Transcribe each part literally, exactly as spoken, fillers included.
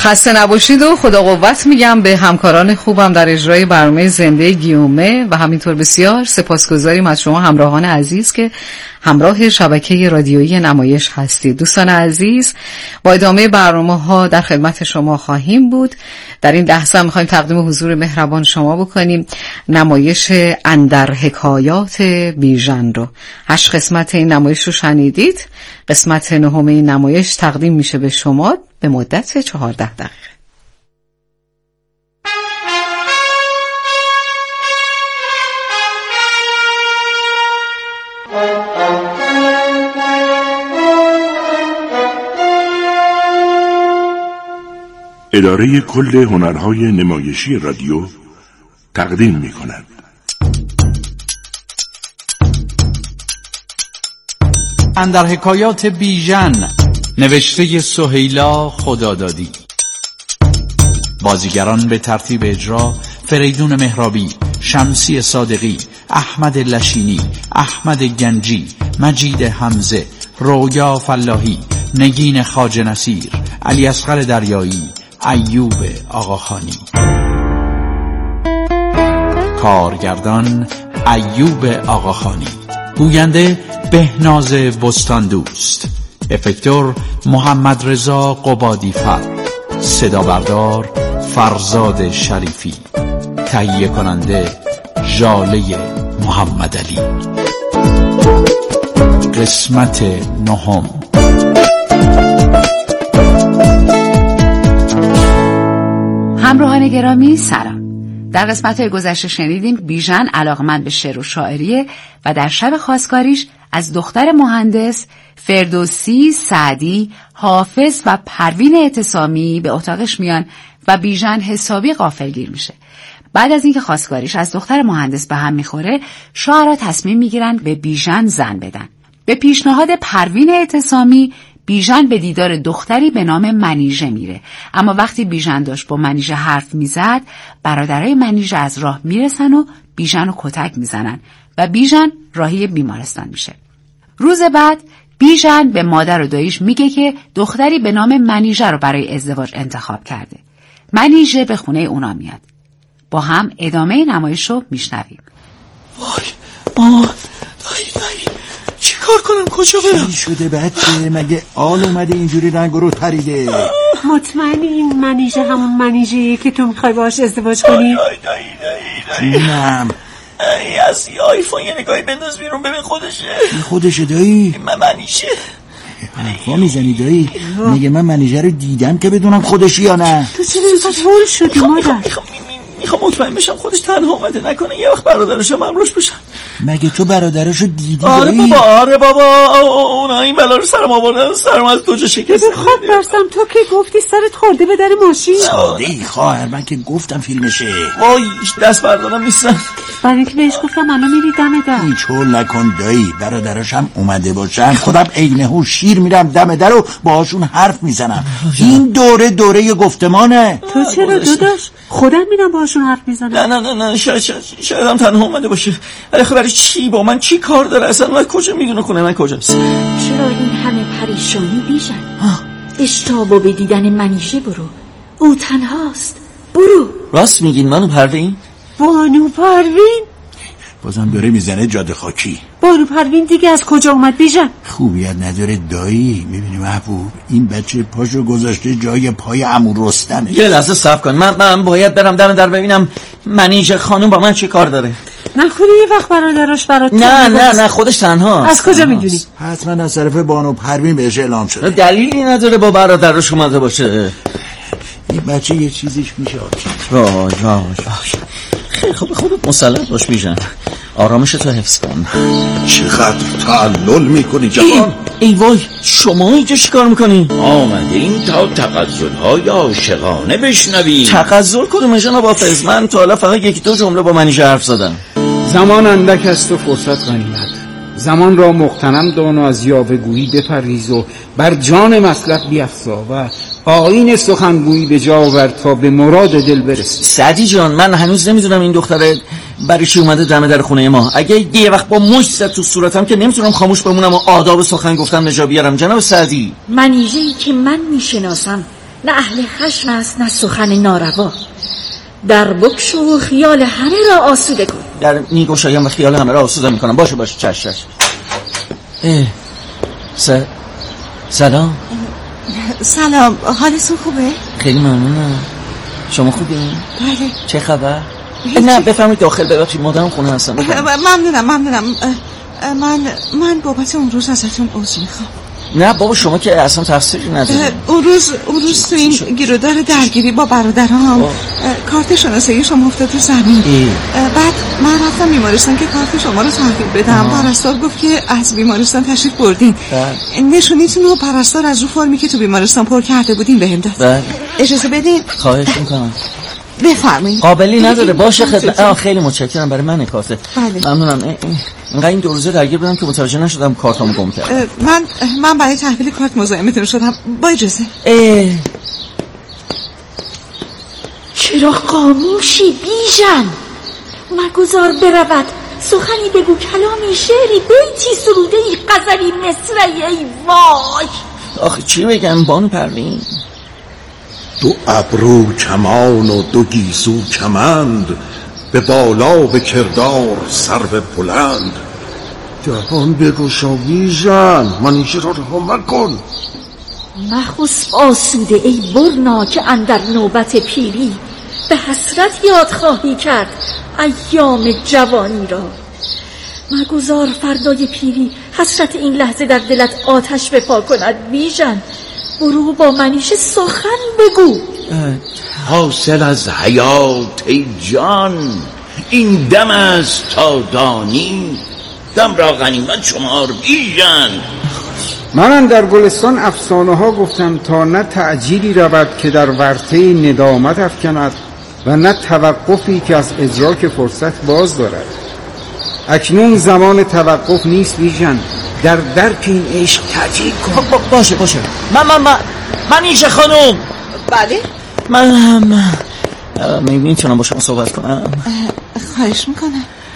خسته نباشید و خدا قوت میگم به همکاران خوبم در اجرای برنامه زنده گیومه و همینطور بسیار سپاسگزاریم از شما همراهان عزیز که همراه شبکه رادیویی نمایش هستید. دوستان عزیز، با ادامه برنامه ها در خدمت شما خواهیم بود. در این لحظه میخوایم تقدیم حضور مهربان شما بکنیم نمایش اندر حکایات بیژن رو. هشت قسمت این نمایش رو شنیدید. قسمت نهم این نمایش تقدیم میشه به شما به مدت چهارده دقیقه. اداره کل هنرهای نمایشی رادیو تقدیم می کند. اندر حکایات بیژن، نوشته سهیلا خدادادی. بازیگران به ترتیب اجرا: فریدون مهرابی، شمسی صادقی، احمد لشینی، احمد گنجی، مجید حمزه، رویا فلاحی، نگین خواجه نصیر، علی اصغر دریایی، ایوب آقاخانی. کارگردان ایوب آقاخانی. گوینده بهناز بستان دوست. افکتور محمد رضا قبادی فر. صدا بردار فرزاد شریفی. تهیه کننده ژاله محمد علی. قسمت نهم. همراهان گرامی سلام. در قسمت‌های گذشته شنیدیم بیژن علاقمند به شعر و شاعریه و در شب خواستگاریش از دختر مهندس فردوسی سعدی، حافظ و پروین اعتصامی به اتاقش میان و بیژن حسابی غافلگیر میشه. بعد از اینکه خواستگاریش از دختر مهندس به هم میخوره، شاعرها تصمیم میگیرن به بیژن زن بدن. به پیشنهاد پروین اعتصامی بیژن به دیدار دختری به نام منیژه میره، اما وقتی بیژن داشت با منیژه حرف میزد، برادرای منیژه از راه میرسن و بیژن رو کتک میزنن و بیژن راهی بیمارستان میشه. روز بعد بیژن به مادر و داییش میگه که دختری به نام منیژه رو برای ازدواج انتخاب کرده. منیژه به خونه اونا میاد. با هم ادامه نمایش رو میشنویم. وای ماما، دایی دایی چی کار کنم؟ کجا برم؟ چی شده بچه؟ مگه آل اومده اینجوری رنگ رو پریده؟ مطمئنی این منیژه همون منیژه‌ایه که تو میخوای باهاش ازدواج کنی؟ دایی دایی دایی دایی جونم ای از یه آیفون یه نگاهی بنداز بیرون ببین خودشه. خودشه دایی؟ من منیژه حرفا میزنی دایی؟ میگه من منیژه رو دیدم که بدونم خودشی یا نه. تو چرا اینقدر هول شدی مادر؟ میخوام مطمئن بشم خودش تنها اومده، نکنه یه وقت برادرشو ممروش بشن. مگه تو برادرشو دیدی؟ آره بابا آره بابا اونا این بلا رو سرم آوردن، سرم از کجا شکست. بخواد برسم تو که گفتی سرت خورده به در ماشین. ساده ای خواهر، من که گفتم فیلمشه. وای دست بردارم نیستم. برای اینکه بهش گفتم الان میری دم در. هیچ هول نکن دایی، برادرش هم اومده باشن خودم عین هوش شیر میرم دم در و باهاشون حرف میزنم. این دوره دوره گفتمانه. تو چرا داداش؟ خودم میرم باهاشون حرف میزنم. نه نه نه نه شاید شاید شاید هم تنها اومده باشه. ولی خب برای چی با من چی کار داره اصلا؟ من کجا میدونه خونه من کجاست؟ چرا این همه پریشانی بیژن؟ اشتابو به دیدن منیژه برو، او تنهاست. برو. راست میگین منو پروین؟ بانو پروین؟ بازم داره میزنه جاده خاکی. بانو پروین دیگه از کجا اومد بیژن؟ خوبیت نداره دایی. میبینی محبوب این بچه پاشو گذاشته جای پای عمو رستمه. یه لحظه صبر کن، من من باید برم دم در ببینم منیژه خانم با من چی کار داره. نکنه یه وقت برادرش برات نه نه نه خودش تنها. از کجا میدونی؟ حتما از طرف بانو پروین بهش اعلام شده. دلیلی نداره با برادرش اومده باشه. این بچه یه چیزیش میشه. وای وای وای خیلی خوب، خودت مسلط باش بیژن، آرامش تو حفظ کن. چقدر تعلل میکنی جوان؟ ای, ای وای شما اینجا چی کار میکنی؟ آمدیم تا تغزل‌های عاشقانه بشنویم. تغزل کدومه جناب حافظ؟ من تا حالا فقط یک دو جمله با منیژه حرف زدم. زمان اندک است و فرصت غنیمت. زمان را مغتنم دان و از یاوه‌گویی بپریز و بر جان مطلب بیفزا و آیین سخنگویی به جا آور تا به مراد دل برسی. سعدی جان من هنوز نمیدونم این دختره برای چی اومده دم در خونه ما. اگه یه وقت با مشت زد تو صورتم که نمیتونم خاموش بمونم و آداب سخن گفتم نجا بیارم. جناب سعدی، منیژه‌ای که من میشناسم نه اهل خشم است نه سخن ناروا. در بکش و خیال همه را آسوده کن. در میگشایم و خیال همه را آسوده میکنم. باشه باشه چش چش. س... سلام. سلام، حالتون خوبه؟ خیلی ممنونم. شما خوبی؟ بله. چه خبر؟ نه بفرمایید داخل. ببخشید مادرم خونه هستم. ممنونم ممنونم. من من بابت اون روز ازتون عذر میخوام. نه بابا شما که اصلا تفسیری نداری. اون روز اون روز تو این گیرودار درگیری با برادرام کارت شناسایی شما افتاد رو زمین. بعد من رفتم بیمارستان که کارت شما رو تحویل بدم. پرستار گفت که از بیمارستان تشریف بردین. نشونیتون رو پرستار از رو فرمی که تو بیمارستان پر کرده بودین بهم داد. اجازه بدین؟ خواهش میکنم. بفرمایید. قابلی نداره. باشه خدمت. خیلی متشکرم. برای من کارت. بله. ممنونم. اینقدر این دو روزه درگیر بودم که متوجه نشدم کارتامو گم کردم. من من برای تحویل کارت مزاحمتون شدم. با اجازه. اه. چرا خاموشی بیژن؟ مگذار برود. سخنی بگو، کلامی، شعری، بیتی، سروده‌ای، غزلی، مصرعی. ای وای. آخه چی بگم بانو پروین؟ دو ابرو کمان و دو گیسو کمند، به بالا به کردار سرو بلند. جهان بگشا بیژن، منیژه را رها مکن. مخوس آسوده ای برنا که اندر نوبت پیری به حسرت یاد خواهی کرد ایام جوانی را. مگذار فردای پیری حسرت این لحظه در دلت آتش بپا کند. بیژن برو با منیژه سخن بگو. حاصل از حیات ای جان، این دم است تا دانی، دم را غنیمت شمار بیژن. من در گلستان افسانه ها گفتم تا نه تعجیلی رود که در ورطه ندامت افکند و نه توقفی که از ادراک فرصت باز دارد. اکنون زمان توقف نیست بیژن، در درک این عشق تعجیل کن. با باشه باشه. من من من منیژه خانم. بله. من هم میتونم با شما صحبت کنم؟ خواهش میکنم.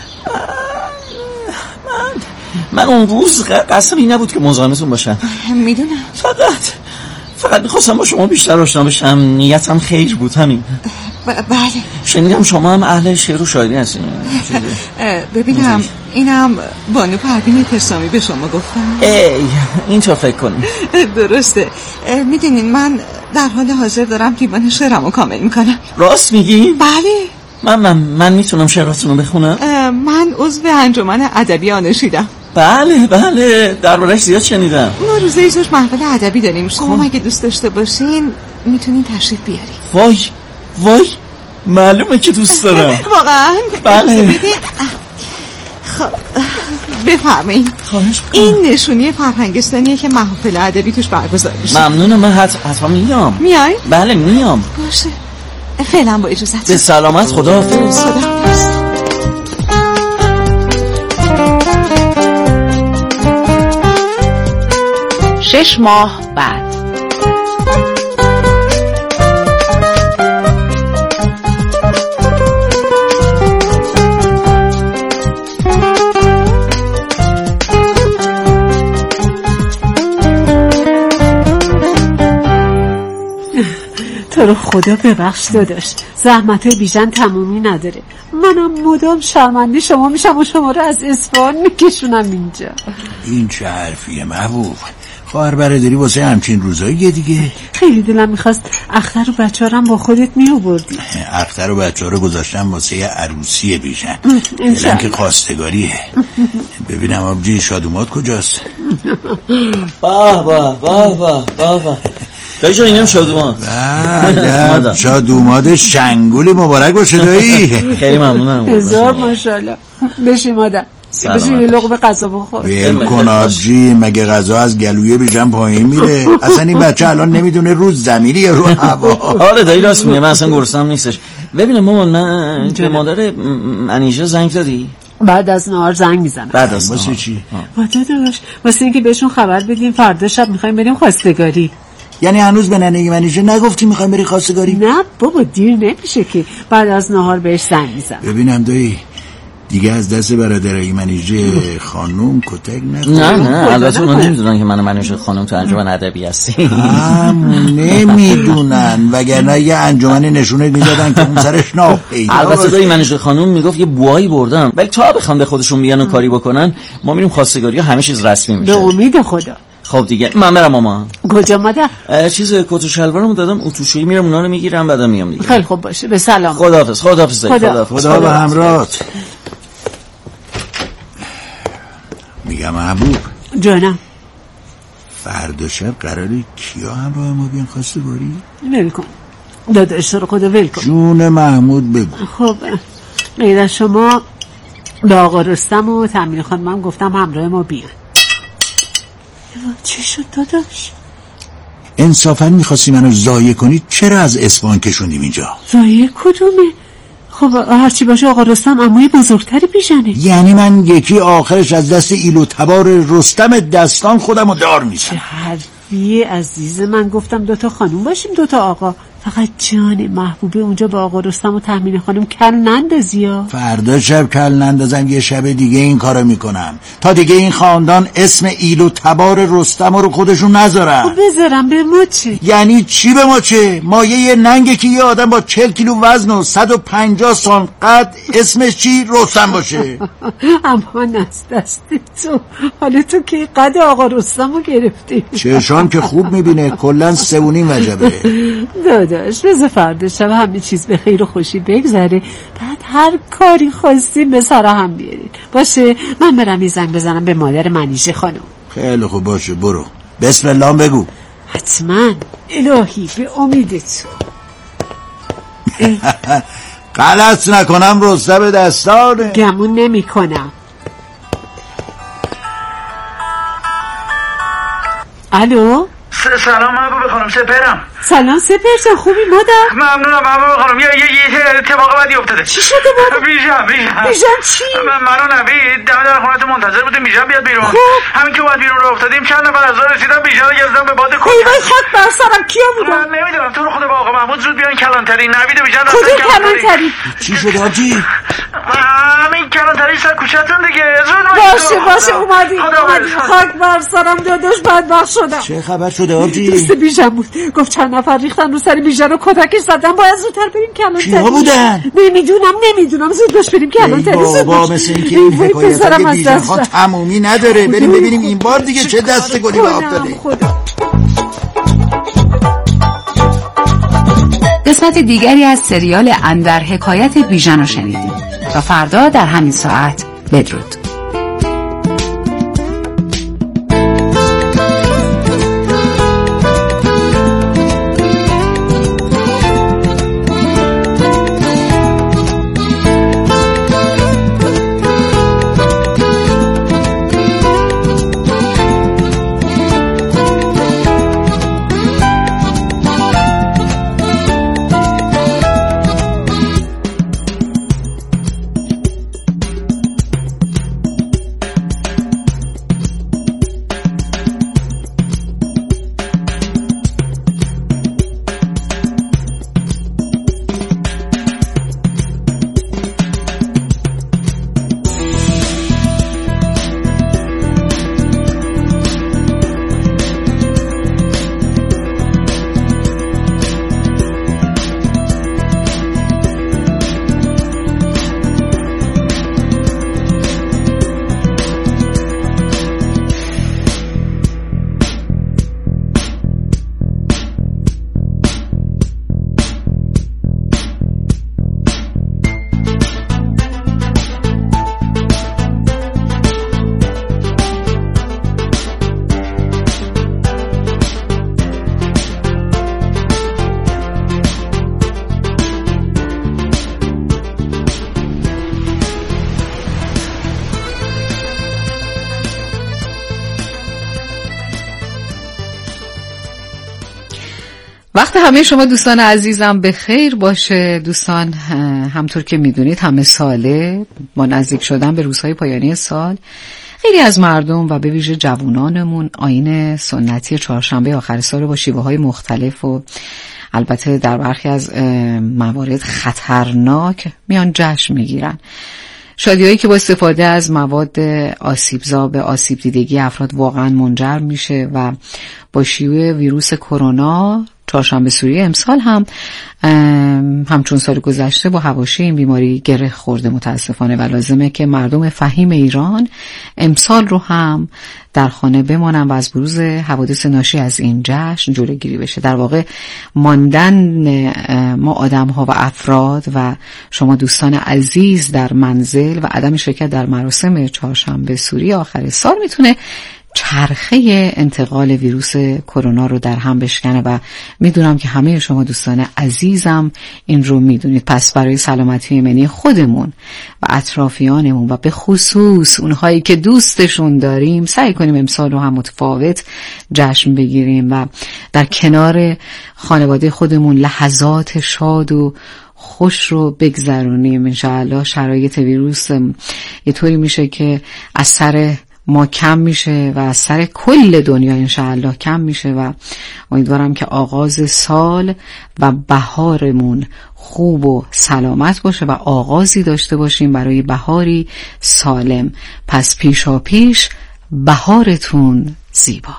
من من اون روز قصدم این نبود که مزاحمتون باشم. میدونم. فقط فقط میخواستم با شما بیشتر آشنا بشم. نیتم خیر بود همین. ب- بله. شنیدم شما هم اهل شعر و شاعری هستین. ببینم اینم بانو پروین تسامی به شما گفتم. ای اینطور فکر کنیم. درسته. میدونین من در حال حاضر دارم دیوان شعرمو کامل میکنم. راست میگی؟ بله. من من من میتونم شعراتونو بخونم؟ من عضو انجمن ادبی آنشیدم. بله بله دربارش زیاد شنیدم. ما روزه ایزوش محفل ادبی داریم. شما اگه دوست داشته باشین میتونین تشریف بیارین. وای وای معلومه که دوست دارم. واقعا؟ بله. خب بفرمایید. این نشونی فرهنگستانیه که محفل ادبی توش برگزار میشه. ممنونم. من حتما میام. میای؟ بله میام. باشه فعلا با اجازت. به سلامت. خداحافظ. خداحافظ. شش ماه بعد. تو رو خدا ببخش داداش، زحمت بیژن تمومی نداره. منم مدام شرمنده شما میشم و شما رو از اصفهان میکشونم اینجا. این چه حرفیه محبوب؟ خواهر برادری واسه همچین روزاییه دیگه. خیلی دلم میخواست اختر و بچه هم با خودت میوبردی. اختر و بچه رو گذاشتم واسه عروسی بیژن. دلم که خواستگاریه. ببینم آبجی شادومات کجاست؟ باه باه باه باه باه باه دایی جان اینم شادومات. بله شادومات شنگولی مبارک باشه دایی. خیلی ممنونم. هزار ماشاءالله. بشی مادر، بشی یه لقمه غذا بخور. ویل کن آبجی، مگه غذا از گلوی بیژن پایین میره؟ اصلا این بچه الان نمیدونه رو زمینی یا رو هوا. آره دایی راست میگه، من اصلا گرسنه‌ام نیستش. ببینم مامان، من به مادر منیژه زنگ زدی؟ بعد از نهار زنگ میزنم. بعد از واسه چی؟ واسه داداش، واسه اینکه بهشون خبر بدیم فردا شب میخوایم بریم خواستگاری. یعنی هنوز به ننه منیژه نگفتی میخوایم بری خواستگاری؟ نه بابا دیر نمیشه که، بعد از نهار بهش زنگ میزنم. ببینم دایی، دیگه از دست برادرای منیژه خانوم کتک نخور. نه نه البته اونا نمیدونن که من منیژه خانوم تو انجمن ادبی هستی. همون نمیدونن، وگرنه یه انجمنی نشونه میدادن که اون سرش ناب پیدا. البته دایی منیژه خانوم میگفت یه بوایی بردم، ولی تا بخوام به خودشون بیان و کاری بکنن ما میریم خواستگاری ها همه چیز رسمی میشه. به امید خدا. خب دیگه من برم ماما. کجا مادر؟ چیز کت و شلوارمو دادم اتوشویی، میرم اونا رو میگیرم بعدا میام دیگه. خیلی خوب باشه، به سلام. خداحافظ. خداحافظ. خدا خدا به همراهت. میگم محبوب جانم، فردا شب قراره کیا همراه ما بیان خواستگاری؟ ول کن داداش رو خدا ول کن. جون محمود بگو. خب غیر از شما به آقا رستم و تأمین خانمم گفتم همراه ما بیان. چی شد داداش؟ انصافا میخواستی منو ضایع کنی، چرا از اصفهان کشوندیم اینجا؟ ضایع کدومه؟ خب هرچی باشه آقا رستم عموی بزرگتری بیژنه. یعنی من یکی آخرش از دست ایل و تبار رستم دستان خودمو دار میشم. چه حرفی عزیز من، گفتم دوتا خانوم باشیم دوتا آقا. فقط جان محبوبه اونجا با آقا رستم و تحمین خانم کل نندازی ها. فردا شب کل نندازم، یه شب دیگه این کارو میکنم تا دیگه این خاندان اسم ایل و تبار رستم رو خودشون نذارن. خب بذارم به ما چه؟ یعنی چی به ما چه؟ مایه یه ننگه که یه آدم با چهل کیلو وزن و صد و پنجاه سانت قد اسمش چی؟ رستم باشه. اما از دست تو، حالا تو که قد آقا رستم رو گرفتی. چشام که خوب میبینه، کلن سبونین وجبه. داداش بذار فردا شب همه چیز به خیر و خوشی بگذره، بعد هر کاری خواستیم به سر هم بیارین. باشه من برم یه زنگ بزنم به مادر منیژه خانم. خیلی خوب باشه، برو بسم الله بگو. حتما. الهی به امیدت. غلط نکنم رستم دستانه. گمون نمی کنم. الو سلام محبوب خانم، سپرم. سلام سپر جان، خوبی مادر؟ ممنونم محبوب خانم. یه یه یه اتفاق بدی افتاده. چی شده مادر؟ بیژن بیژن بیژن چی؟ من و نوید دم در خونه تو منتظر بودیم بیژن بیاد بیرون. خب همین که اومد بیرون رو افتادیم چند نفر از راه رسیدن، بیژن رو گرفتن به باد کوه. ای وای خاک بر سرم، کیا بودن؟ من نمیدونم، تو رو خدا با آقا محمود زود بیان کلانتری. نوید و بیژن کدوم کلانتری؟ چی شده آجی؟ همین کلانتری سر کوچه‌تون دیگه. زود باشه باشه اومدیم. خاک بر سرم داداش، بدبخت شدم. چه خبر شده آجی؟ دوست بیژن بود، گفت چند نفر ریختن رو سر بیژن و کتکش زدن، باید زودتر بریم کلانتری. کیا بودن؟ نمیدونم نمیدونم زود باش بریم کلانتری. ای بابا مثل این که این حکایت که بیژن ها تمومی نداره. بریم ببینیم این بار دیگه چه دست گلی به آب داده. قسمت دیگری از سریال اندر حکایت بیژن رو شنیدیم. تا فردا در همین ساعت، بدرود. وقت همه شما دوستان عزیزم به خیر باشه. دوستان همطور که میدونید همه ساله با نزدیک شدن به روزهای پایانی سال خیلی از مردم و به ویژه جوانانمون آیین سنتی چهارشنبه آخر سال با شیوه‌های مختلف و البته در برخی از موارد خطرناک میان جشن میگیرن. شادی‌هایی که با استفاده از مواد آسیبزا به آسیب دیدگی افراد واقعا منجر میشه و با شیوع ویروس کرونا چهارشنبه سوری امسال هم همچون سال گذشته با حواشی این بیماری گره خورده متاسفانه و لازمه که مردم فهیم ایران امسال رو هم در خانه بمانن و از بروز حوادث ناشی از این جشن جلوگیری بشه. در واقع ماندن ما آدم ها و افراد و شما دوستان عزیز در منزل و عدم شرکت در مراسم چهارشنبه سوری آخر سال میتونه چرخه انتقال ویروس کرونا رو در هم بشکنه و میدونم که همه شما دوستان عزیزم این رو میدونید. پس برای سلامتی ایمنی خودمون و اطرافیانمون و به خصوص اونهایی که دوستشون داریم سعی کنیم امسال رو هم متفاوت جشن بگیریم و در کنار خانواده خودمون لحظات شاد و خوش رو بگذرونیم. انشاءالله شرایط ویروس یه طوری میشه که از سر ما کم میشه و از سر کل دنیا انشاءالله کم میشه و امیدوارم که آغاز سال و بهارمون خوب و سلامت باشه و آغازی داشته باشیم برای بهاری سالم. پس پیشا پیش بهارتون زیبا.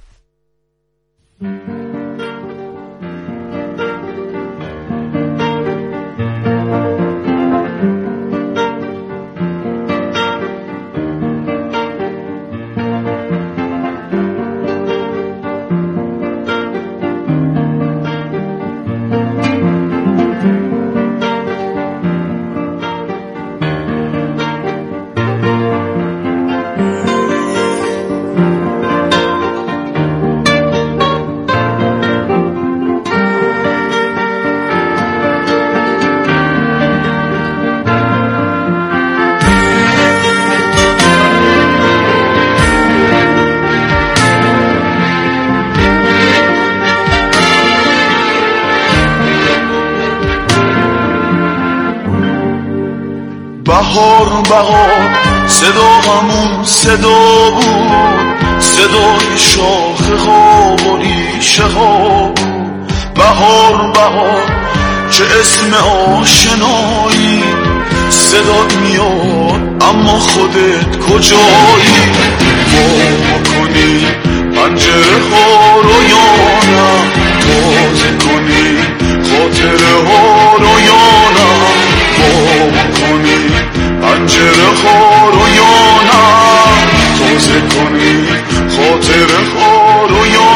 بهار بهار صدا همون صدا بود، صدای شاخه ها و ریشه ها بود. بهار بهار چه اسم آشنایی، صدات میاد اما خودت کجایی؟ وا کنی پنجره ها رو یا نه، باز کنی خاطره ها رو یا نه، وا کنی پنجره ها رو یا نه، تازه کنی خاطره ها رو یا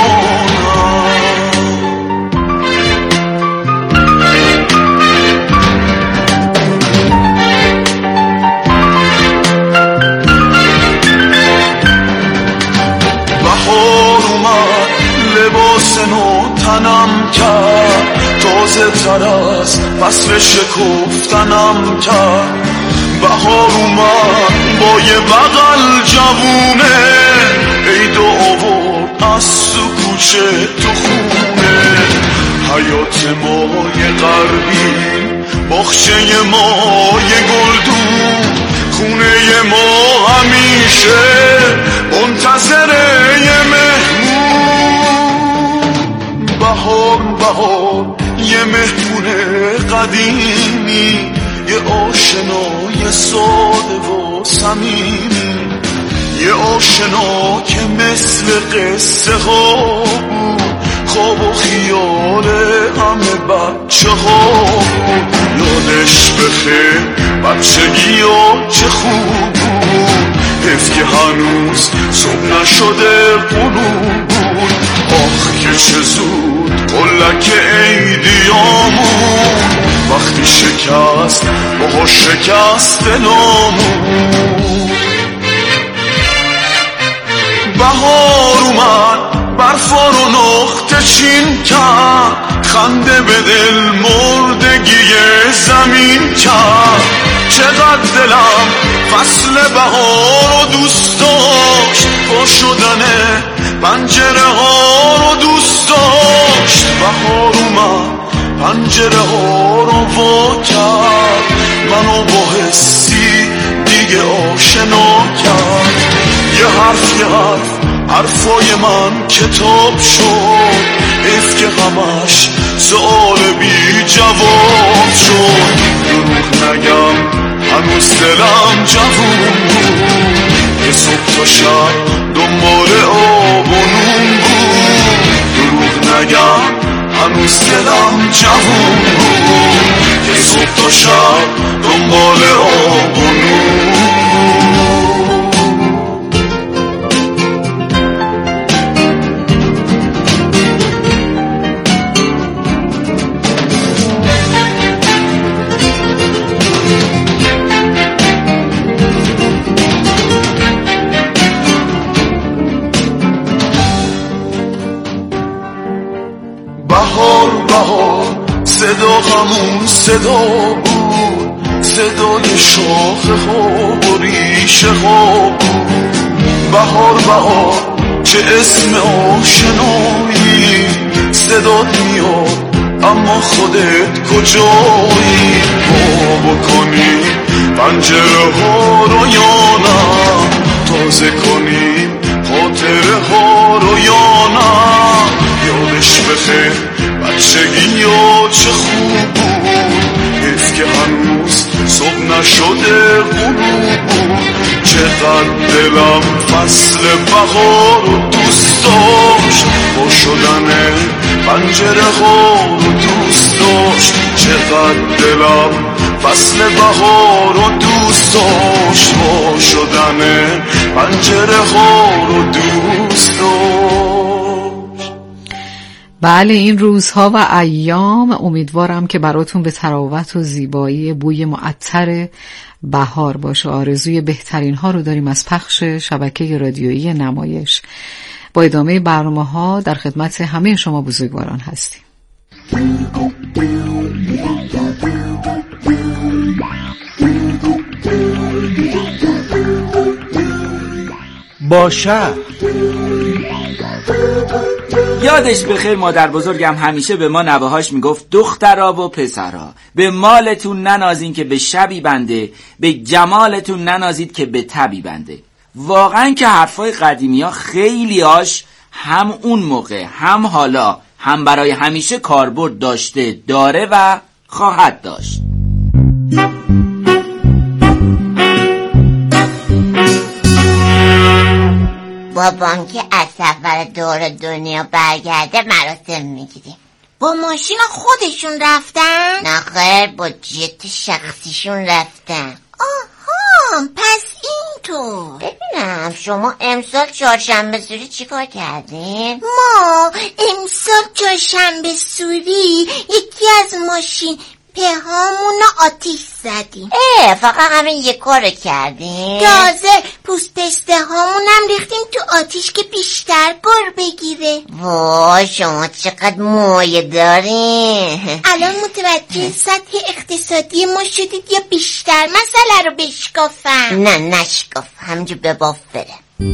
تنم کرد، تازه تر از فصل شکفتنم کرد. بهار اومد با یه بغل جوونه، عید و آورد از تو کوچه تو خونه. حیات ما یه غربی، باغچه ما یه گلدون، خونه ما همیشه منتظر یه مهمون. بهار بهار یه مهمون قدیمی، یه آشنای ساده و صمیمی، یه آشنا که مثل قصه ها بود، خواب و خیال همه بچه ها بود. یادش بخیر بچگی ها چه خوب بود، حیف که هنوز صبح نشده غروب بود. آخ که چه زود قلک عیدیامون، وقتی شکست باها شکست دلامون. بهار اومد برفا رو نقطه چین کرد، خنده به دل مردگی زمین کرد. چقدر دلم فصل بهار رو دوست داشت، با شدن پنجره ها رو دوست داشت. بهار اومد پنجره ها رو وا کرد، منو با حسی دیگه آشنا کرد. یه حرف یه حرف حرفای من کتاب شد، حیف که همش سؤال بی جواب شد. دروغ نگم هنوز دلم جوون بود که صبح تا شب دنبال آب و نون بود. دروغ نگم هنوز دلم جوون بود که صبح تا شب دنبال آب و نون بود. بهار بهار صدا همون صدا بود، صدای شاخه ها و ریشه ها بود. بهار بهار چه اسم آشنایی، صدات میاد اما خودت کجایی؟ ما بکنی پنجره ها رو یا نه، تازه کنیم خاطره ها رو یا نه. یادش بخیر بچگی یا چه خوب بود، حیف که هنوز صبح نشده غروب بود. چقدر دلم فصل بهار رو دوست داشت، با شدن پنجره ها رو دوست داشت. چقدر دلم فصل بهار رو دوست داشت، با شدن پنجره ها رو دوست داشت. بله این روزها و ایام امیدوارم که براتون به تراوت و زیبایی بوی معطر بهار باشه. آرزوی بهترین ها رو داریم از پخش شبکه رادیویی نمایش. با ادامه برنامه ها در خدمت همه شما بزرگواران هستیم. با شهر یادش بخیر مادر بزرگم همیشه به ما نوه‌هاش میگفت دخترا و پسرا به مالتون ننازین که به شبی بنده، به جمالتون ننازید که به تبی بنده. واقعا که حرفای قدیمی ها خیلی هاش هم اون موقع هم حالا هم برای همیشه کاربرد داشته، داره و خواهد داشت. بابام که از سفر دور دنیا برگرده مراسم میگیریم. با ماشین خودشون رفتن؟ نه خیر، با جت شخصیشون رفتن. آها پس اینطور. ببینم شما امسال چهارشنبه سوری چی کار کردین؟ ما امسال چهارشنبه سوری یکی از ماشین پهامون آتیش زدیم. اه فقط همین یک کار کردیم؟ تازه پوست پسته هامونم ریختیم تو آتیش که بیشتر گر بگیره. وای شما چقدر مایه دارین. الان متوجه سطح اقتصادی ما شدید یا بیشتر مسئله رو بشکافم؟ نه نشکاف، همینجور به باف بره.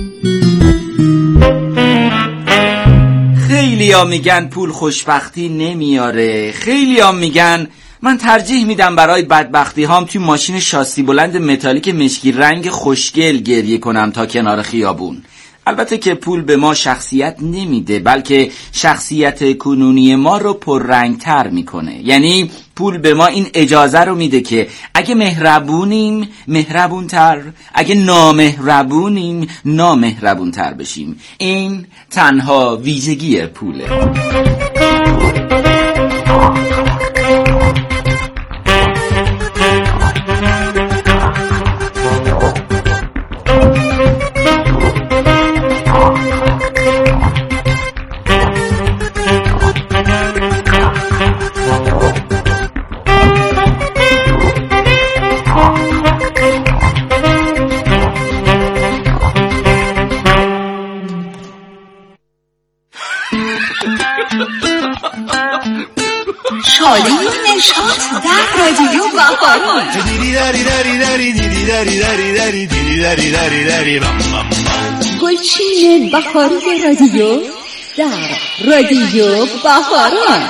خیلی ها میگن پول خوشبختی نمیاره، خیلی ها میگن من ترجیح میدم برای بدبختی هام توی ماشین شاسی بلند متالیک مشکی رنگ خوشگل گریه کنم تا کنار خیابون. البته که پول به ما شخصیت نمیده، بلکه شخصیت کنونی ما رو پررنگتر میکنه. یعنی پول به ما این اجازه رو میده که اگه مهربونیم مهربونتر، اگه نامهربونیم نامهربونتر بشیم. این تنها ویژگی پوله. شاله نشاط در رادیو بهاران. گلچین بهاری رادیو در رادیو بهاران.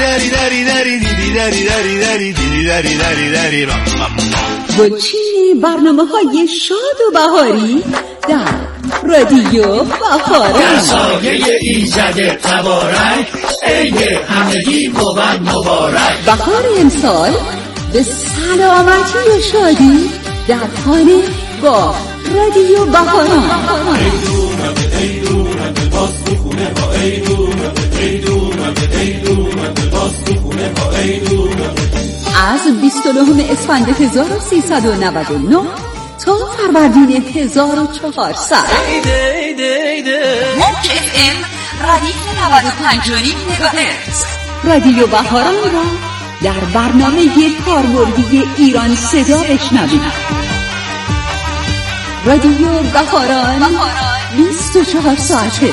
گلچین برنامه های شاد و بهاری در رادیو بهاران. در سایه ایزد تبارک عید همگی بود مبارک. بهار امسال به سلامتی و شادی در خانه با رادیو بهاران. از بیست و نهم اسفند هزار و سیصد و نود و نه تا فروردین هزار و چهارصد موج اف ام ردیف نود و پنج و نیم مگاهرتز رادیو بهاران را در برنامه کاربردی ایران صدا بشنوید. رادیو بهاران بیست و چهار ساعته.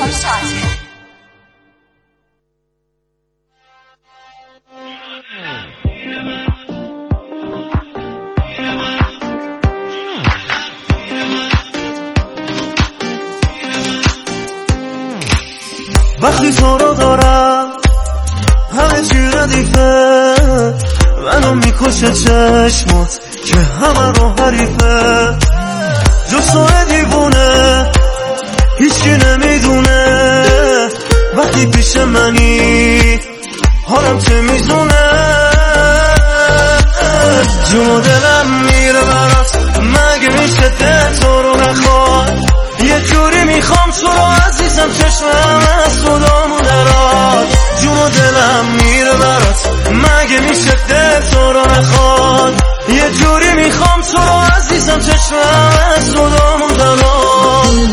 وقتی تو رو دارم همه چی ردیفه، منو میکشه چشمات که همه رو حریفه، جز تو دیوونه هیچکی نمیدونه، وقتی پیش منی حالم چه میزونه، جون و دلم میره برات، مگه میشه دل تو رو نخواد، یه جوری میخوام تو رو عزیزم، چشمم از صدامو درات، جون و دلم میره برات، مگه میشه دل تو رو نخواد، یه جوری میخوام تو رو عزیزم، چشمم از صدامو درات.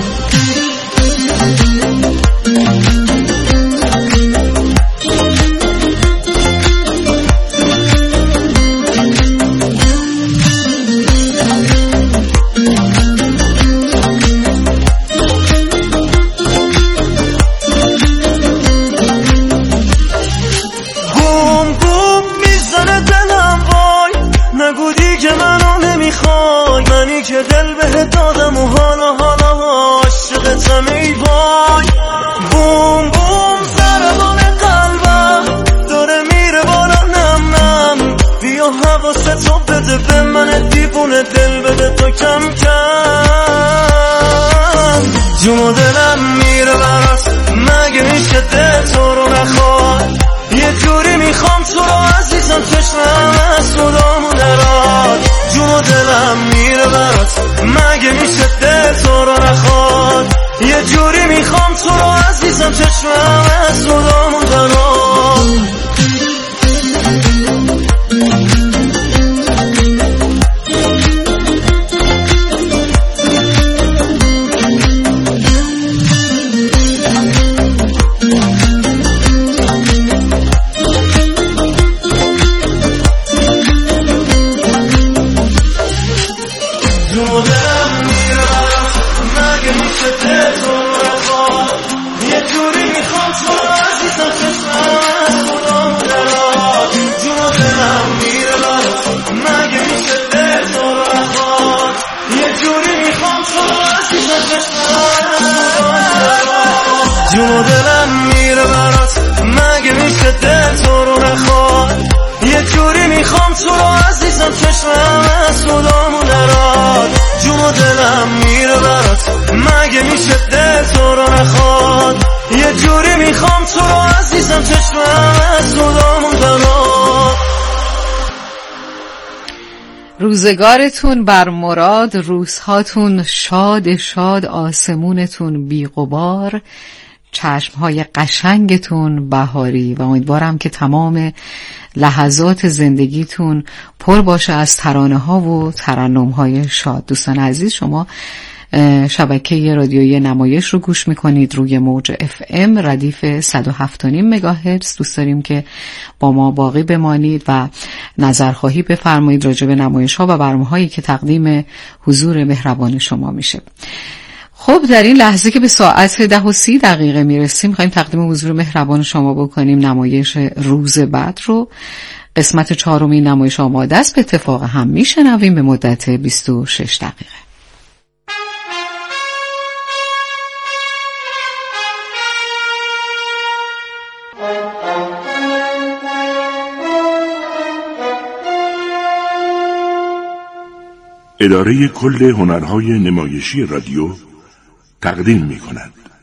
که دل به دادم و حالا حالا عاشقتم ای وای، بوم بوم ضربان قلبم داره میره بالا، نم نم بیا حواستو بده به من دیوونه، دل بده تو کم کم، جون و دلم میره برات، مگه میشه دل تو رو نخواد، یه جوری میخوام تو رو عزیزم، چشمم از صدامو درات، جون و دلم میره برات، مگه میشه دل تو رو نخواد، یه جوری میخوام تو رو عزیزم، چشمم از صدامو درات. جون و دلم میره برات، مگه میشه دل تو رو نخواد، یه جوری میخوام تو رو عزیزم، چشمم از صدامو درات، جون و دلم میره برات، مگه میشه دل تو رو نخواد، یه جوری میخوام تو رو عزیزم، چشمم از صدامو درات. روزگارتون بر مراد، روزهاتون شاد شاد، آسمونتون بی غبار، چشمهای قشنگتون بهاری، و امیدوارم که تمام لحظات زندگیتون پر باشه از ترانه ها و ترنم های شاد. دوستان عزیز، شما شبکه رادیویی نمایش رو گوش میکنید روی موج اف ام ردیف صد و هفت و نیم مگاهرتز. دوست داریم که با ما باقی بمانید و نظرخواهی بفرمایید راجع به نمایش ها و برنامه هایی که تقدیم حضور مهربان شما میشه. خب در این لحظه که به ساعت ده و سی دقیقه میرسیم، میخواییم تقدیم حضور مهربان شما بکنیم نمایش روز بعد رو. قسمت چهارمین نمایش آماده است، به اتفاق هم میشنویم به مدت بیست و شش دقیقه. اداره کل هنرهای نمایشی رادیو تقدیم می کند.